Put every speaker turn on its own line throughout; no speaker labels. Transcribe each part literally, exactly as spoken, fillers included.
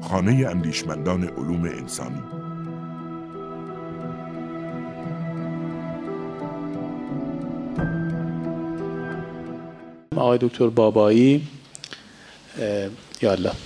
خانه اندیشمندان علوم انسانی.
آقای دکتر بابایی یالا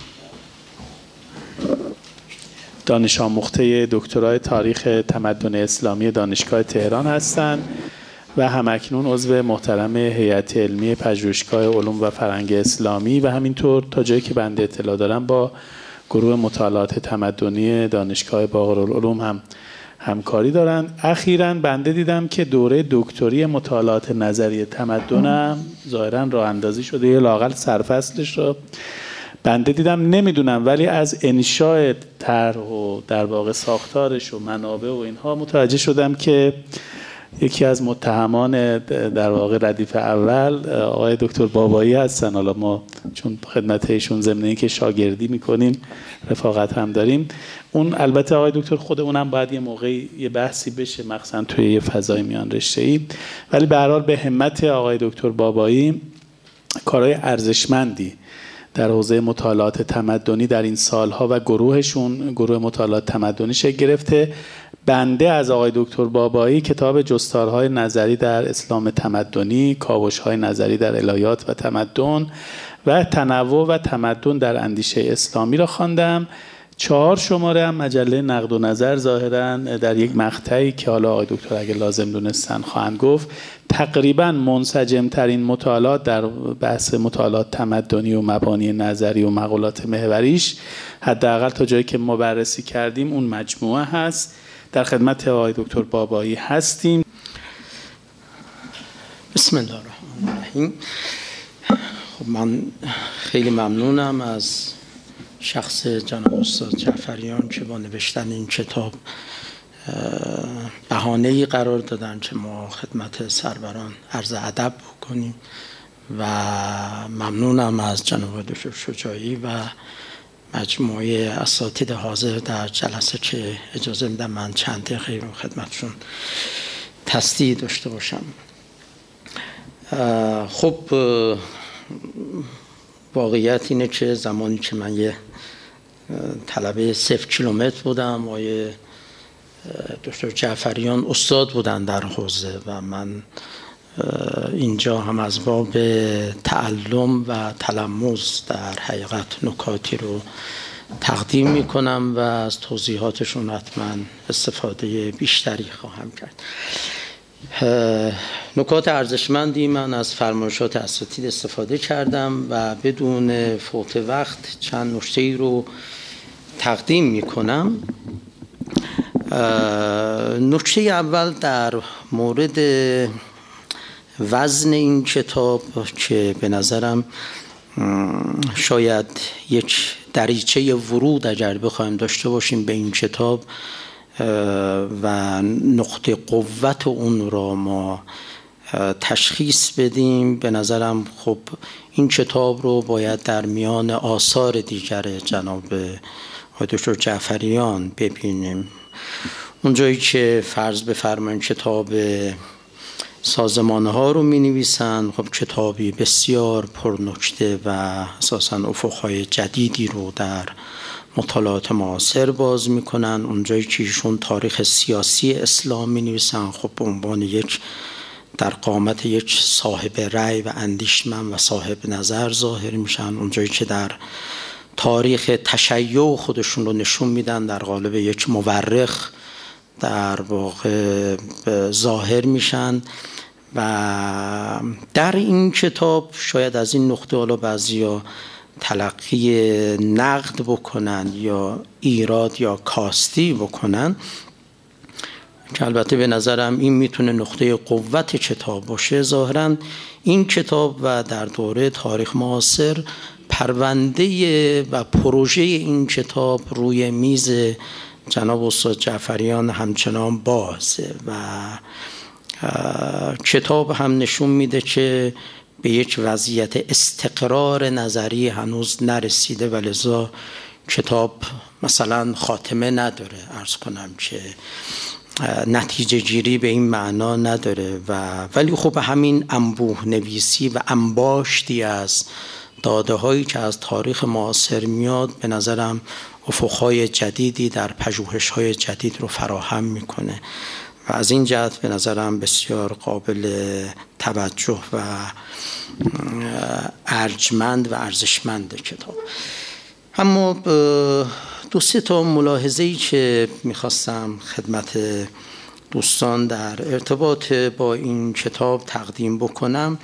دانش آموخته دکترای تاریخ تمدن اسلامی دانشگاه تهران هستند و همکنون عضو محترم هیئت علمی پژوهشگاه علوم و فرهنگ اسلامی و همینطور تا جایی که بنده اطلاع دارم با گروه مطالعات تمدنی دانشگاه باقرالعلوم هم همکاری دارند. اخیراً بنده دیدم که دوره دکتری مطالعات نظری تمدنم ظاهراً راه اندازی شده، یه لااقل سرفصلش رو بنده دیدم، نمیدونم ولی از انشاء طرح و در واقع ساختارش و منابع و اینها متوجه شدم که یکی از متهمان در واقع ردیف اول آقای دکتر بابایی هستن. حالا ما چون خدمت ایشون ضمن اینکه شاگردی میکنیم رفاقت هم داریم، اون البته آقای دکتر خود اونم باید یه موقعی یه بحثی بشه مخصوصا توی یه فضای میان رشته‌ای، ولی به هر حال به همت آقای دکتر بابایی کارهای ارزشمندی در حوزه مطالعات تمدنی در این سالها و گروهشون گروه مطالعات تمدنی شکل گرفته. بنده از آقای دکتر بابایی کتاب جستارهای نظری در اسلام تمدنی، کاوش‌های نظری در الهیات و تمدن و تنوع و تمدن در اندیشه اسلامی را خواندم. چهار شماره هم مجله نقد و نظر ظاهراً در یک مقطعی که حالا آقای دکتر اگه لازم دونستن خواهند گفت، تقریباً منسجم ترین مطالعات در بحث مطالعات تمدنی و مبانی نظری و مقولات محوریش حداقل تا جایی که ما بررسی کردیم اون مجموعه هست. در خدمت آقای دکتر بابایی هستیم.
بسم الله الرحمن الرحیم. خب من خیلی ممنونم از شخص جناب استاد جعفریان که با نوشتن این کتاب بهانه‌ای قرار دادن که ما خدمت سروران عرض ادب بکنیم و ممنونم از جناب دکتر شجاعی و مجموعه اساتید حاضر در جلسه که اجازه میدن من چند دقیقه رو خدمتشون تصدیح داشته باشم. خب واقعیت اینه که زمانی که من یه طلبه صفر کیلومتر بودم آقای دکتر جعفریان استاد بودن در حوزه و من اینجا هم از باب تعلم و تلمذ در حقیقت نکاتی رو تقدیم میکنم و از توضیحاتشون حتما استفاده بیشتری خواهم کرد. نکات ارزشمندی من از فرمایشات اساتید استفاده کردم و بدون فوت وقت چند نکته رو تقدیم میکنم. نکته اول در مورد وزن این کتاب که به نظرم شاید یک دریچه ورود اگر بخوایم داشته باشیم به این کتاب و نقطه قوت اون را ما تشخیص بدیم، به نظرم خب این کتاب رو باید در میان آثار دیگر جناب دکتر جعفریان ببینیم. اونجایی که فرض بفرمایید کتاب سازمان ها رو می نویسن، خب کتابی بسیار پرنکته و اساساً افقهای جدیدی رو در مطالعات معاصر باز می کنن. اونجایی که ایشون تاریخ سیاسی اسلام می نویسن، خب به عنوان یک در قامت یک صاحب رأی و اندیشمند و صاحب نظر ظاهر میشن. اونجایی که در تاریخ تشیع خودشون رو نشون میدن در قالب یک مورخ در واقع ظاهر میشن و در این کتاب شاید از این نقطه حالا بعضیا تلقی نقد بکنن یا ایراد یا کاستی بکنن که البته به نظرم این میتونه نقطه قوت کتاب باشه. ظاهراً این کتاب و در دوره تاریخ معاصر پرونده و پروژه این کتاب روی میز جناب استاد جعفریان همچنان بازه و کتاب هم نشون میده که به یک وضعیت استقرار نظری هنوز نرسیده و لذا کتاب مثلا خاتمه نداره، عرض کنم که نتیجه گیری به این معنا نداره و ولی خب همین انبوه نویسی و انباشتی از داده هایی که از تاریخ معاصر میاد به نظرم افقهای جدیدی در پژوهش های جدید رو فراهم میکنه و از این جهت به نظرم بسیار قابل توجه و ارجمند و ارزشمند کتاب. اما دو سه تا ملاحظه‌ای که میخواستم خدمت دوستان در ارتباط با این کتاب تقدیم بکنم،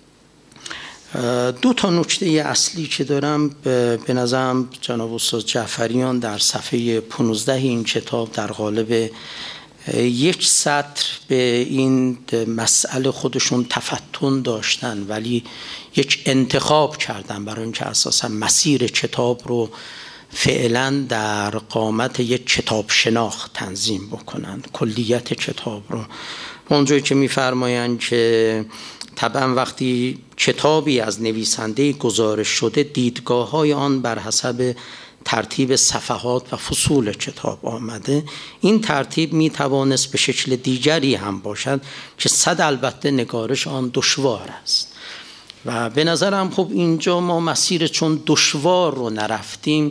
دو تا نکته اصلی که دارم به نظرم جناب استاد جعفریان در صفحه پانزده این کتاب در قالب یک سطر به این مسئله خودشون تفتن داشتن ولی یک انتخاب کردن برای اینکه اساسا مسیر کتاب رو فعلا در قامت یک کتاب شناخت تنظیم بکنن، کلیت کتاب رو. اونجایی که میفرمایند که طبعا وقتی کتابی از نویسنده گزارش شده دیدگاه های آن بر حسب ترتیب صفحات و فصول کتاب آمده، این ترتیب می توانست به شکل دیگری هم باشد که صد البته نگارش آن دشوار است و به نظرم خب اینجا ما مسیر چون دشوار رو نرفتیم،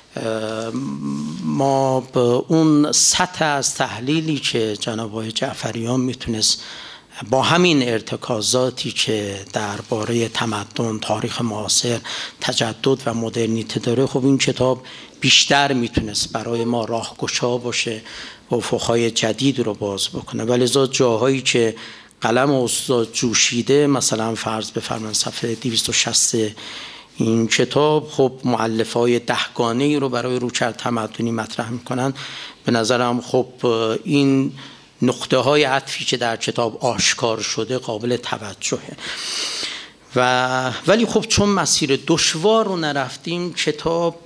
ما به اون سطح از تحلیلی که جناب آقای جعفریان میتونست با همین ارتکازاتی که درباره تمدن، تاریخ معاصر، تجدد و مدرنیته داره، خب این کتاب بیشتر میتونست برای ما راهگشا باشه و افقهای جدید رو باز بکنه. ولی لذا جاهایی که قلم استاد جوشیده، مثلا فرض بفرمایید صفحه دویست و شصت این کتاب خب مؤلفه‌های دهگانه‌ای رو برای رویکرد تمدنی مطرح میکنن، به نظرم خب این نقطه های عطفی که در کتاب آشکار شده قابل توجهه. و ولی خب چون مسیر دشوار رو نرفتیم، کتاب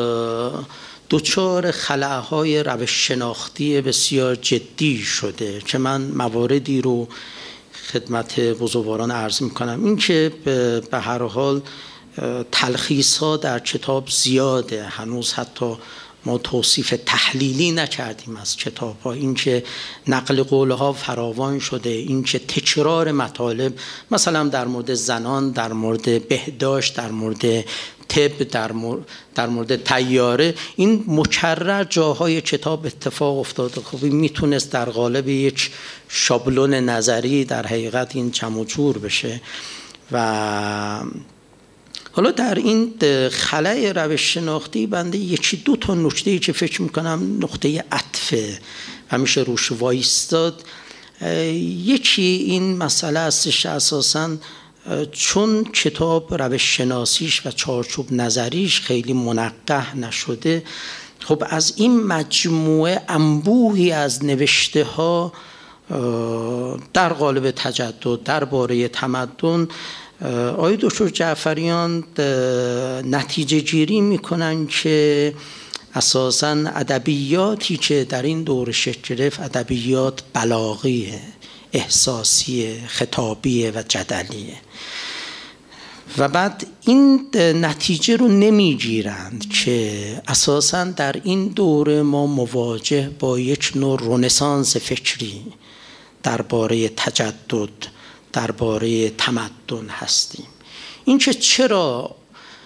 دچار خلاهای روش شناختی بسیار جدی شده که من مواردی رو خدمت بزرگواران عرض میکنم. این که به هر حال تلخیص ها در کتاب زیاده، هنوز حتی ما توصیف تحلیلی نکردیم از کتاب ها، این که نقل قول ها فراوان شده، این که تکرار مطالب مثلا در مورد زنان، در مورد بهداشت، در مورد طب، در مورد, در مورد طیاره، این مکرر جاهای کتاب اتفاق افتاده. خب میتونست در قالب یک شابلون نظری در حقیقت این جمع و جور بشه. و حالا در این خلأ روش شناختی بنده یکی دو تا نکته‌ای که فکر میکنم نقطه عطفه و میشه روش وایستاد. یکی این مسئله هستش اساساً چون کتاب روش شناسیش و چارچوب نظریش خیلی منقح نشده، خب از این مجموعه انبوهی از نوشته ها در قالب تجدد درباره تمدن، آقای دکتر جعفریان نتیجه گیری میکنن که اساساً ادبیاتی که در این دوره شکل گرفت ادبیات بلاغیه، احساسیه، خطابیه و جدلیه. و بعد این نتیجه رو نمیگیرند که اساساً در این دوره ما مواجه با یک نوع رنسانس فکری درباره تجدد، درباره تمدن هستیم. این که چرا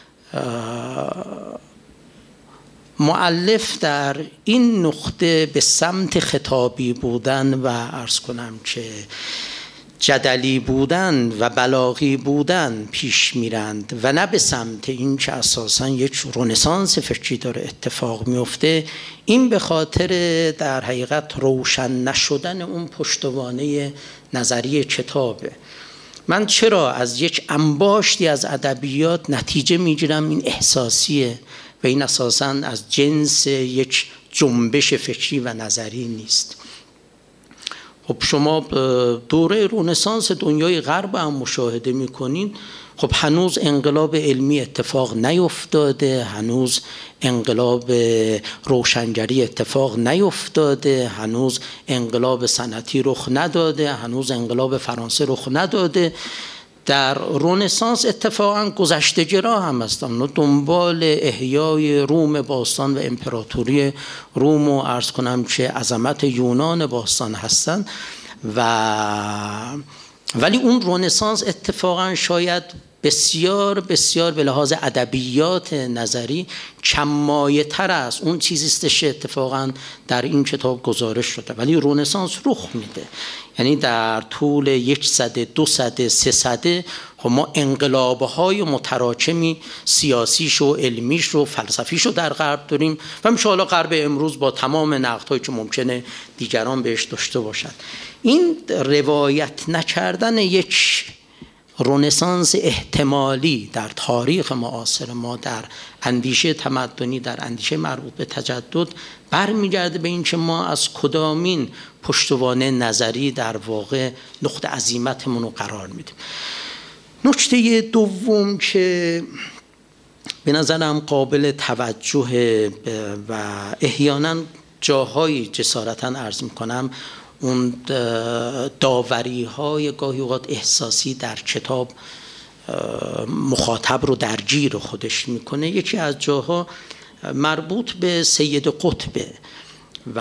مؤلف در این نقطه به سمت خطابی بودن و عرض کنم که جدلی بودن و بلاغی بودن پیش میرند و نه به سمت این که اساساً یک رنسانس فکری داره اتفاق میفته، این به خاطر در حقیقت روشن نشدن اون پشتوانه نظری کتابه. من چرا از یک انباشتی از ادبیات نتیجه میگیرم این احساسیه و این اساساً از جنس یک جنبش فکری و نظری نیست. خب شما دوره رنسانس دنیای غرب هم مشاهده میکنین، خب هنوز انقلاب علمی اتفاق نیفتاده، هنوز انقلاب روشنگری اتفاق نیفتاده، هنوز انقلاب صنعتی رخ نداده، هنوز انقلاب فرانسه رخ نداده. در رنسانس اتفاقا گذشته‌گرا هم هستن، دنبال احیای روم باستان و امپراتوری روم و عرض کنم که عظمت یونان باستان هستن. و ولی اون رنسانس اتفاقا شاید بسیار بسیار به لحاظ ادبیات نظری کم‌مایه تر است اون چیزی است که اتفاقا در این کتاب گزارش شده، ولی رنسانس رخ میده. یعنی در طول یک سده، دو سده، سه سده ما انقلاب‌های متراکمی سیاسیش و علمیش و فلسفیش رو در غرب داریم و انشاءالله غرب امروز با تمام نقدهایی که ممکنه دیگران بهش داشته باشند. این روایت نکردن یک رنسانس احتمالی در تاریخ معاصر ما، در اندیشه تمدنی، در اندیشه مربوط به تجدد، برمیگرده به این که ما از کدامین پشتوانه نظری در واقع نقطه عزیمتمون رو قرار میدیم. نکته دوم که به نظرم قابل توجه و احیانا جاهایی جسارتاً عرض میکنم اون داوری های گاهی اوقات احساسی در کتاب مخاطب رو درگیر خودش میکنه. یکی از جاها مربوط به سید قطبه و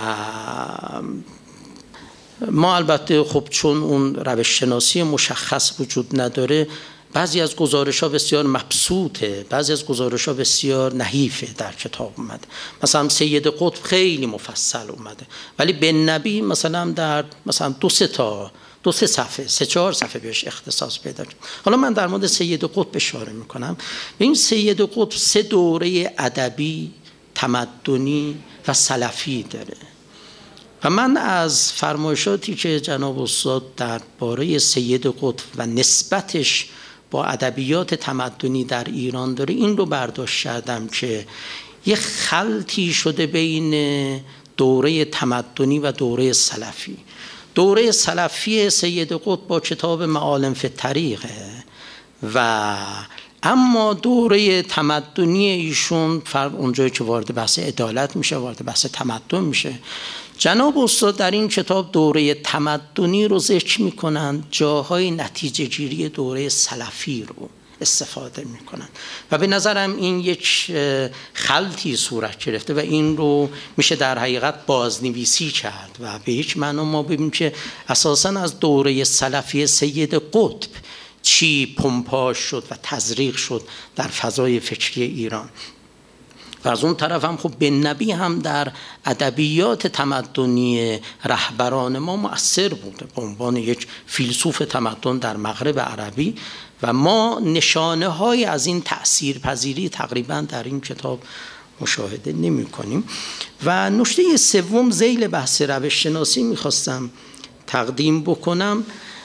ما البته خب چون اون روش شناسی مشخص وجود نداره، بعضی از گزارش ها بسیار مبسوطه، بعضی از گزارش ها بسیار نحیفه در کتاب اومده. مثلا سید قطب خیلی مفصل اومده، ولی بن نبی مثلا در مثلا دو سه تا دو سه صفحه سه چهار صفحه بهش اختصاص پیدا کرد. حالا من در مورد سید قطب اشاره میکنم. این سید قطب سه دوره ادبی، تمدنی و سلفی داره و من از فرمایشاتی که جناب استاد درباره سید قطب و نسبتش با ادبیات تمدنی در ایران داره این رو برداشت کردم که یه خلطی شده بین دوره تمدنی و دوره سلفی. دوره سلفی سید قطب با کتاب معالم فی الطریقه و اما دوره تمدنی ایشون فرق اونجایی که وارد بحث عدالت میشه، وارد بحث تمدن میشه. جناب استاد در این کتاب دوره تمدنی رو ذکر میکنن، جاهای نتیجه گیری دوره سلفی رو استفاده میکنن و به نظرم این یک خلطی صورت گرفته و این رو میشه در حقیقت بازنویسی کرد و به هیچ معنا ما ببینیم که اساساً از دوره سلفی سید قطب چی پمپاژ شد و تزریق شد در فضای فکری ایران. و از اون طرف هم خب بن نبی هم در ادبیات تمدنی رهبران ما مؤثر بوده به عنوان یک فیلسوف تمدن در مغرب عربی و ما نشانه های از این تأثیر پذیری تقریبا در این کتاب مشاهده نمی کنیم. و نکته سوم ذیل بحث روش شناسی میخواستم تقدیم بکنم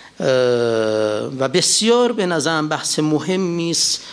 و بسیار به نظرم بحث مهمی است،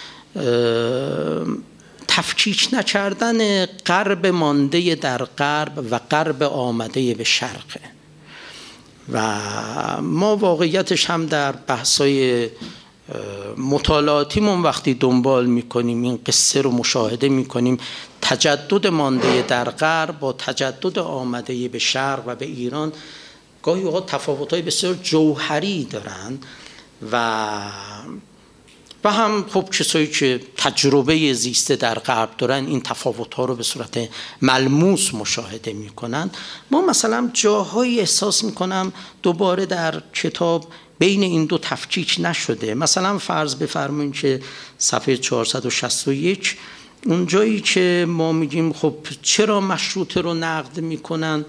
تفکیک نکردن غرب مانده در غرب و غرب آمده به شرق. و ما واقعیتش هم در بحث‌های مطالعاتیمون وقتی دنبال میکنیم این قصه رو مشاهده میکنیم، تجدد مانده در غرب با تجدد آمده به شرق و به ایران گاهی اوقات تفاوت‌های بسیار جوهری دارن و و هم خب کسایی که تجربه زیسته در غرب دارن این تفاوت‌ها رو به صورت ملموس مشاهده میکنن. ما مثلا جاهایی احساس میکنم دوباره در کتاب بین این دو تفکیک نشده. مثلا فرض بفرمایید که صفحه چهارصد و شصت و یک اون جایی که ما میگیم خب چرا مشروطه رو نقد میکنن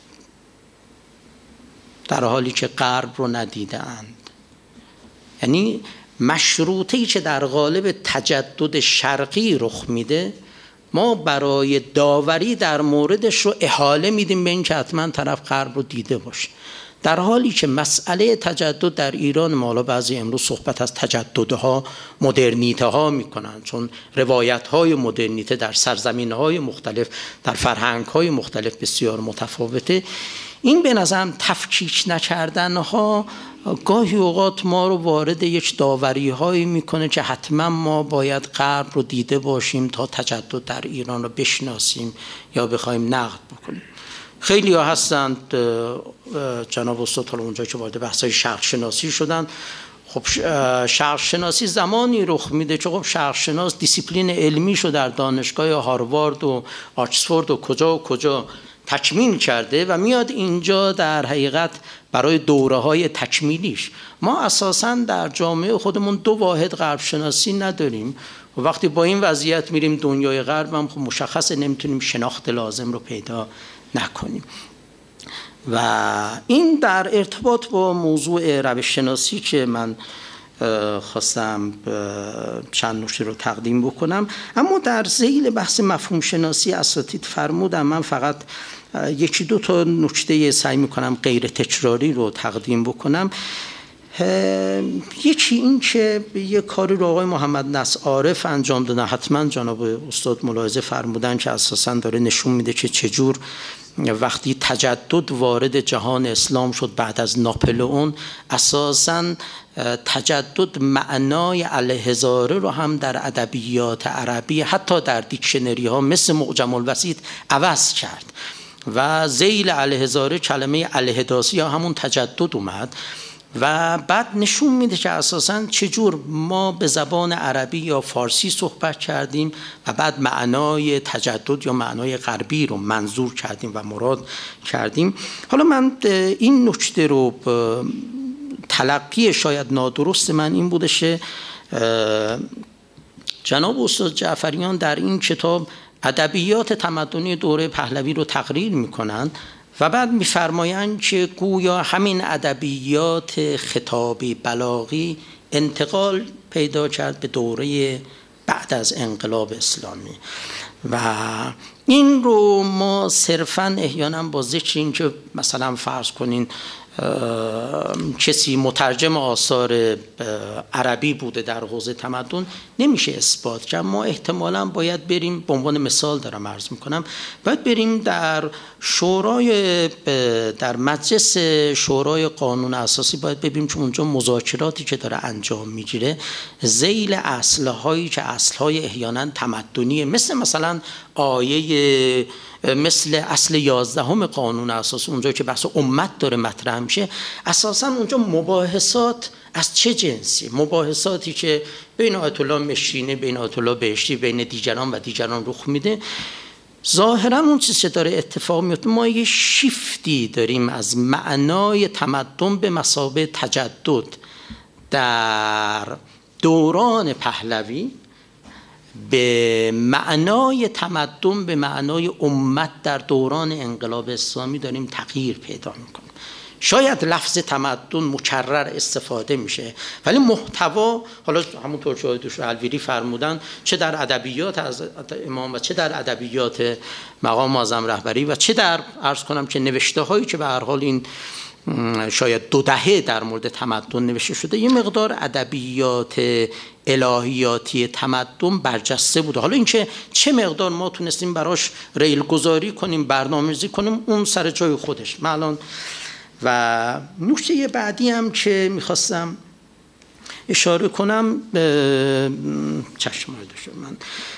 در حالی که غرب رو ندیدند. یعنی مشروطه‌ای که در قالب تجدد شرقی رخ میده ما برای داوری در موردش رو احاله میدیم به این که حتما طرف غرب رو دیده باشه، در حالی که مسئله تجدد در ایران ما حالا بعضی امروز صحبت از تجددها مدرنیته ها میکنن چون روایت های مدرنیته در سرزمین های مختلف در فرهنگ های مختلف بسیار متفاوته. این به نظرم تفکیک نکردن ها گاهی اوقات ما رو وارد یک داوری هایی میکنه که حتما ما باید غرب رو دیده باشیم تا تجدد در ایران رو بشناسیم یا بخوایم نقد بکنیم. خیلی ها هستند جناب استاد حالا اونجا که وارد بحث‌های شرق شناسی شدن، خب شرق شناسی زمانی رخ میده که خب شرق شناس دیسیپلین علمی شو در دانشگاه هاروارد و آکسفورد و کجا و کجا تکمیل کرده و میاد اینجا در حقیقت برای دوره های تکمیلیش. ما اساساً در جامعه خودمون دو واحد غرب شناسی نداریم و وقتی با این وضعیت میریم دنیای غرب هم خب مشخصه نمیتونیم شناخت لازم رو پیدا نکنیم. و این در ارتباط با موضوع روش شناسی که من خواستم چند نکته رو تقدیم بکنم. اما در ذیل بحث مفهوم شناسی اساتید فرمودم، من فقط یکی دو تا نکته سعی میکنم غیر تکراری رو تقدیم بکنم. یکی این که یه کاری رو آقای محمد نصر عارف انجام دادن، حتما جناب استاد ملاحظه فرمودن که اساساً داره نشون میده که چجور وقتی تجدد وارد جهان اسلام شد بعد از ناپلئون، اساساً تجدد معنای الهزاره رو هم در ادبیات عربی حتی در دیکشنری ها مثل معجم الوسیط عوض کرد و ذیل الهزاره کلمه الهداسی ها همون تجدد اومد و بعد نشون میده که اساساً چجور ما به زبان عربی یا فارسی صحبت کردیم و بعد معنای تجدد یا معنای غربی رو منظور کردیم و مراد کردیم. حالا من این نکته رو تلقی شاید نادرست من این بوده که جناب استاد جعفریان در این کتاب ادبیات تمدنی دوره پهلوی رو تقریر میکنند و بعد میفرمایند که گویا همین ادبیات خطابی بلاغی انتقال پیدا کرد به دوره بعد از انقلاب اسلامی و این رو ما صرفاً احیانا با ذکر این که مثلا فرض کنین کسی مترجم آثار عربی بوده در حوزه تمدن نمیشه اثبات کرد. ما احتمالاً باید بریم، به عنوان مثال دارم عرض میکنم، باید بریم در شورای در مجلس شورای قانون اساسی باید ببینیم که اونجا مذاکراتی که داره انجام میگیره ذیل اصلهایی که اصلهای احیانا تمدنیه، مثل مثلا آیه مثل اصل یازدهم قانون اساسی اونجا که بحث امت داره مطرح میشه، اساسا اونجا مباحثات از چه جنسی؟ مباحثاتی که بین آیت الله مشرینی، بین آیت الله بهشتی، بین دیگران و دیگران رخ میده. ظاهرا اون چیزی که داره اتفاق میفته، ما یه شیفتی داریم از معنای تمدن به مثابه تجدد در دوران پهلوی به معنای تمدن به معنای امت در دوران انقلاب اسلامی داریم تغییر پیدا میکنیم. شاید لفظ تمدن مکرر استفاده میشه ولی محتوا، حالا همونطور که آقای دکتر الویری فرمودن، چه در ادبیات از امام و چه در ادبیات مقام معظم رهبری و چه در عرض کنم که نوشته هایی که به هر حال این شاید دو دهه در مورد تمدن نوشته شده، یه مقدار ادبیات الهیاتی تمدن برجسته بوده. حالا اینکه چه مقدار ما تونستیم براش ریل گذاری کنیم، برنامه‌ریزی کنیم، اون سر جای خودش. من الان و نکته بعدی هم که میخواستم اشاره کنم، چشم داشته من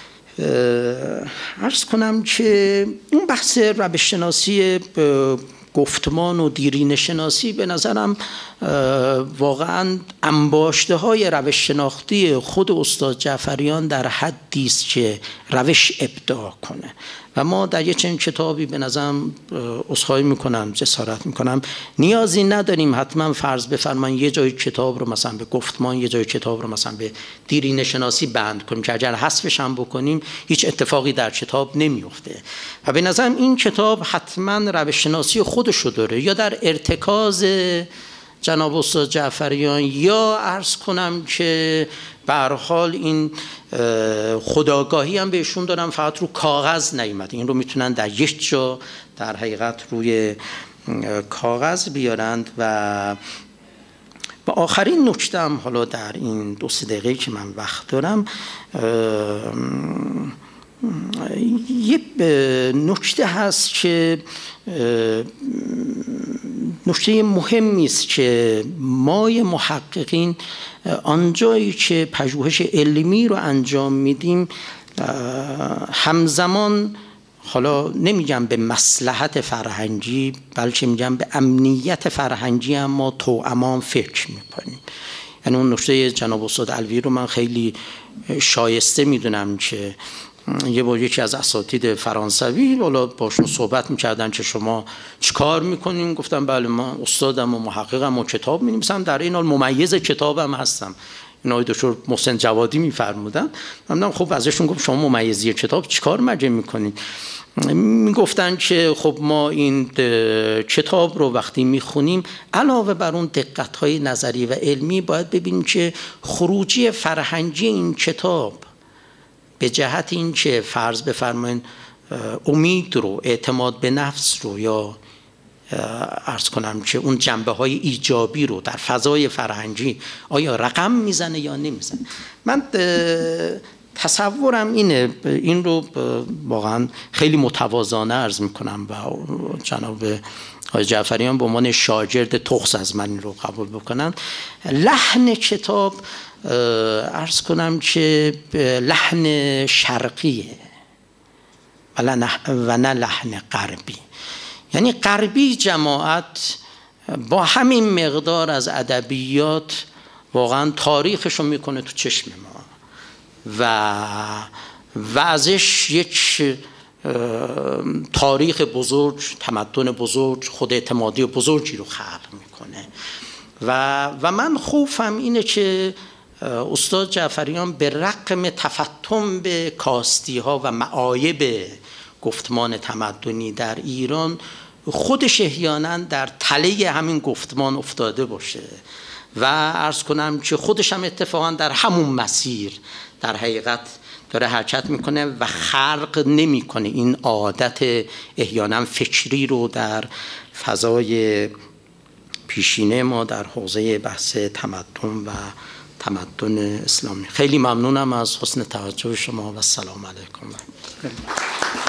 عرض کنم که اون بحث روش شناسی گفتمان و دیرینه شناسی به نظرم واقعا انباشته های روش شناختی خود استاد جعفریان در حدی است که روش ابداع کنه و ما در یک چنین کتابی به نظرم عذرخواهی میکنم، جسارت میکنم، نیازی نداریم حتما فرض بفرمایید یه جای کتاب رو مثلا به گفتمان، یه جای کتاب رو مثلا به دیرینه شناسی بند کنیم که اگر حذفش هم بکنیم هیچ اتفاقی در کتاب نمیفته. و به نظرم این کتاب حتما روش شناسی خودش رو داره، یا در ارتکاز جناب استاد جعفریان، یا عرض کنم که به هر حال این خودآگاهی هم بهشون دارم فقط رو کاغذ نیامده، این رو میتونن در یک جا در حقیقت روی کاغذ بیارند. و و آخرین نکته هم حالا در این دو سه دقیقه که من وقت دارم، یه نکته هست که نکته مهمی است که ما محققین آنجایی که پژوهش علمی رو انجام میدیم همزمان، حالا نمیگم به مصلحت فرهنگی بلکه میگم به امنیت فرهنگی هم ما توامان فکر میکنیم. یعنی اون نکته جناب استاد الویری رو من خیلی شایسته میدونم که یه با یکی از اساتید فرانسوی بالا باشون صحبت میکردن که شما چیکار میکنین؟ گفتم بله من استادم و محققم و کتاب مینویسم، در این حال ممیز کتابم هستم. این آقای دکتر محسن جوادی میفرمودن. من خب ازشون گفتم شما ممیزی کتاب چیکار مگه میکنین؟ میگفتن که خب ما این کتاب رو وقتی میخونیم علاوه بر اون دقت‌های نظری و علمی باید ببینیم که خروجی فرهنگی این کتاب به جهت این که فرض بفرمایین امید رو، اعتماد به نفس رو، یا عرض کنم که اون جنبه های ایجابی رو در فضای فرهنگی آیا رقم میزنه یا نمیزنه. من تصورم اینه، این رو واقعا خیلی متواضعانه عرض میکنم و جناب آقای جعفریان به عنوان شاگرد تخص از من این رو قبول بکنن. لحن کتاب عرض کنم که لحن شرقیه و نه لحن غربی. یعنی غربی جماعت با همین مقدار از ادبیات واقعا تاریخشو میکنه تو چشم ما و و ازش یک تاریخ بزرگ، تمدن بزرگ، خود اعتمادی بزرگی رو خلق میکنه و و من خوفم اینه که استاد جعفریان به رغم تفتم به کاستی ها و معایب گفتمان تمدنی در ایران خودش احیانا در تله همین گفتمان افتاده باشه و عرض کنم که خودش هم اتفاقا در همون مسیر در حقیقت داره حرکت میکنه و خلق نمیکنه این عادت احیانا فکری رو در فضای پیشینه ما در حوزه بحث تمدن و تمدن اسلامی. خیلی ممنونم از حسن توجه شما و السلام علیکم.